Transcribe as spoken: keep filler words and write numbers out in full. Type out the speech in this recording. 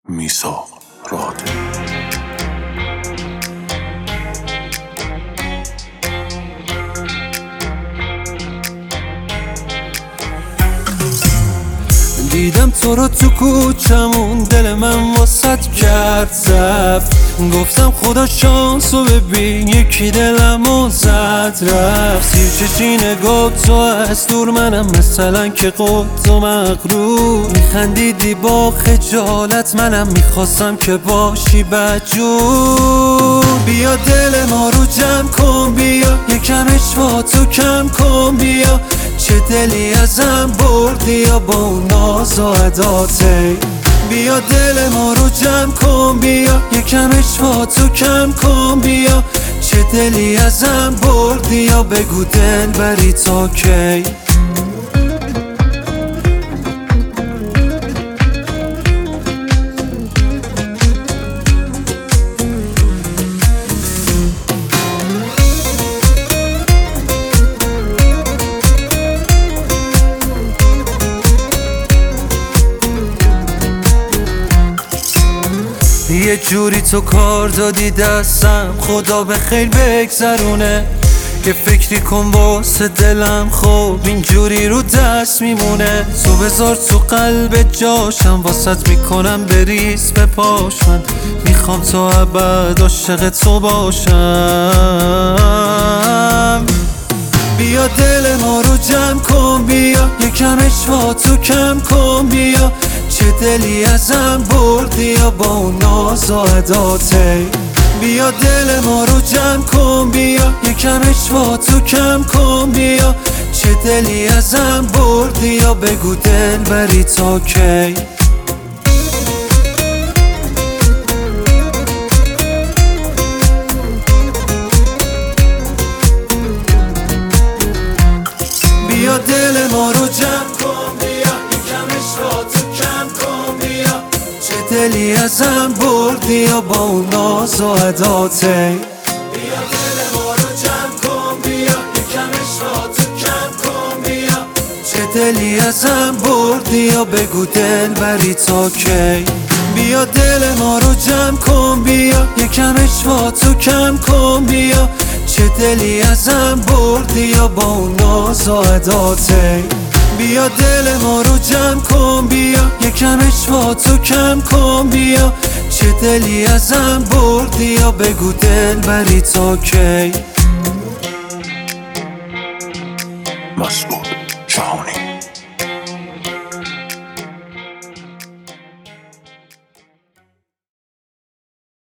میثاق راد دیدم تو رو تو کوچمون، دل من واسط کرد زفت. گفتم خدا شانسو ببین، یکی دلمو زد رفت. سیر چشی نگاه تو از دور، منم مثلا که قد و مغرور. میخندیدی با خجالت، منم میخواستم که باشی بدجور. بیا دل ما رو جمع کن، بیا یکم اشوا تو کم کن. بیا چه دلی ازم بردی یا با اون ناز و عداته. بیا دل ما رو جمع کن، بیا یکم اشوا تو کم کن. بیا چه دلی ازم بردی یا بگو دل بری تا کی. یه جوری تو کار دادی دستم، خدا به خیر بگذرونه. یه فکری کن واسه دلم، خب اینجوری رو دست میمونه. تو بذار تو قلب جاشم، واسط میکنم بریز به پاش. من میخوام تا ابد عاشق تو باشم. بیا دل ما رو جمع کن، بیا یکم اشوا تو کم کن. بیا چه دلی ازم بردی یا با اون ناز و عداته. بیا دل ما رو جمع کن، بیا یکم اشوا تو کم کن. بیا چه دلی ازم بردی یا بگو دل بری تا کی. بیا دل ما رو جمع کن، بیا یکم اشوا تو کم کن. بیا چه دلی ازم بردی یا با اون ناز و عداته. بیا دل ما رو جمع کن، بیا یکم اشوا تو کم کن. بیا چه دلی ازم بردی یا بگو دل بری تا کی. بیا دل ما رو جمع کن، بیا یکم اشوا تو کم کن. بیا چه دلی ازم بردی یا با اون ناز و عداته. بیا دل ما رو جمع کن، بیا یکم اشوا تو کم کن. بیا چه دلی ازم بردی یا بگو دل بری تا کی. مسعود جهانی.